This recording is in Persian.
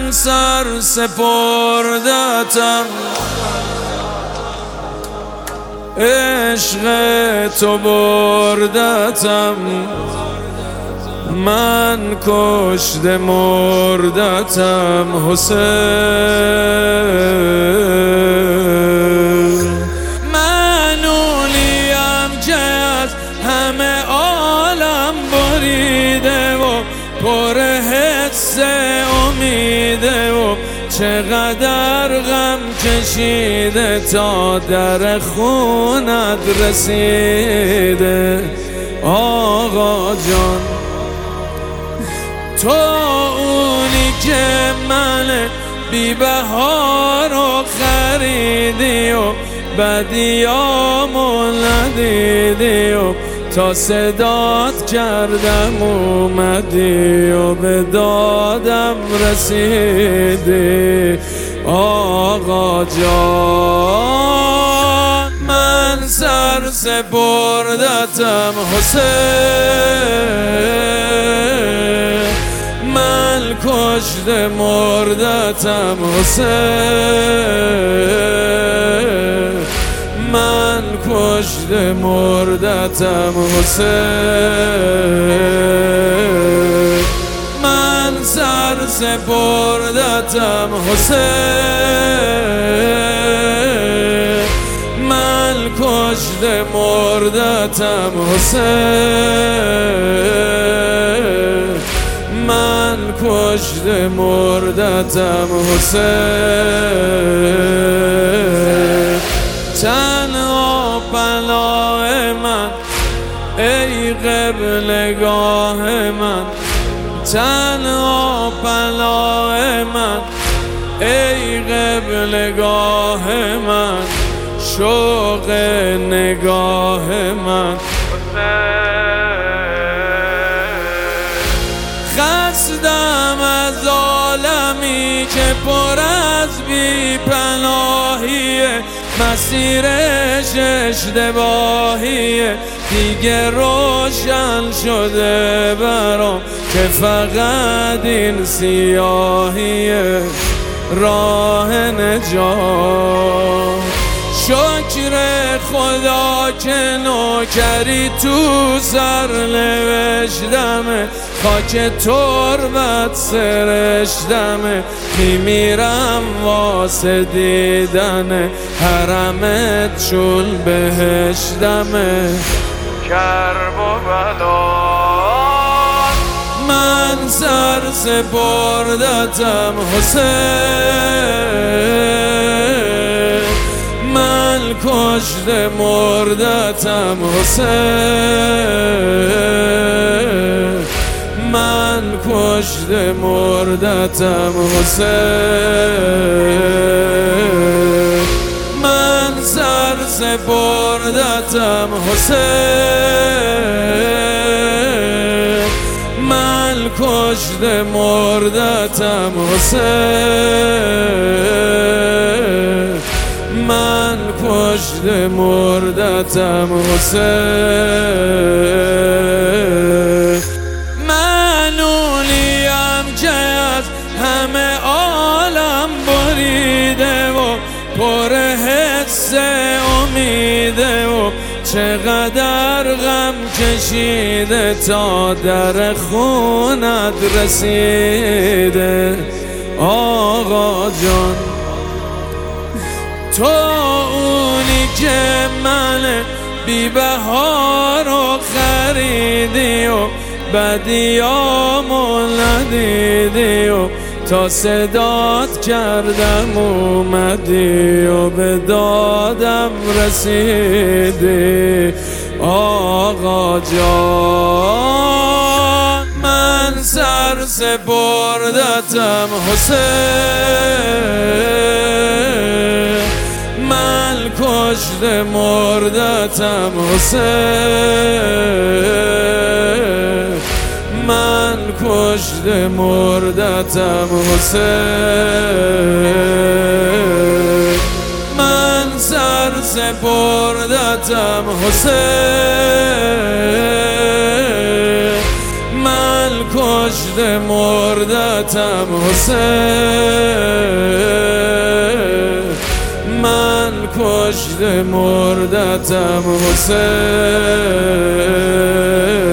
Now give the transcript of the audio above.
سر سپردتم، عشق تو بردتم، من کشته مردتم حسین. من اونیم که از همه عالم بریده و پر حس امیده و چقدر غم کشیده تا در خونت رسیده آقا جان. تو اونی که من بی بهار رو خریدی و بدیامو ندیدی و تا صدات کردم اومدی و به دادم رسیدی آقا جان. من سر سپردتم حسین، من کشته مردتم حسین، من کشته مردتم حسین. من سر سپردتم حسین، من کشته مردتم حسین، من کشته مردتم حسین. تنها پناه من ای قبلگاه من، تنها پناه من ای قبلگاه من، شوق نگاه من. خستم از عالمی که پر از بی پناهیه، مسیرش اشتباهیه، دیگه روشن شده برام که فقط این سیاهیه راه نجات. شکر خدا که نوکری تو سر نوشتمه، خاک تربت سرشتمه، میمیرم واسه دیدن حرمت چون بهشتمه کرب و بلا. من سر سپردتم حسین، من کشته مردتم حسین، من کشته مردتم حسین. من سر سپردتم حسین، من کشته مردتم حسین، من کشته مردتم حسین. من اونیم که از همه عالم بریده و پر حس امیده و چقدر غم کشیده تا در خونت رسیده آقا جان. تو اونی که من بی بهار رو خریدی و بدیامو ندیدی و تا صدات کردم اومدی و به دادم رسیدی آقا جان. من سر سپردتم حسین، من کشته مردتم حسین، من کشته مردتم حسین. من سر سپردتم حسین، من کشته مردتم حسین، من کشته مردتم حسین.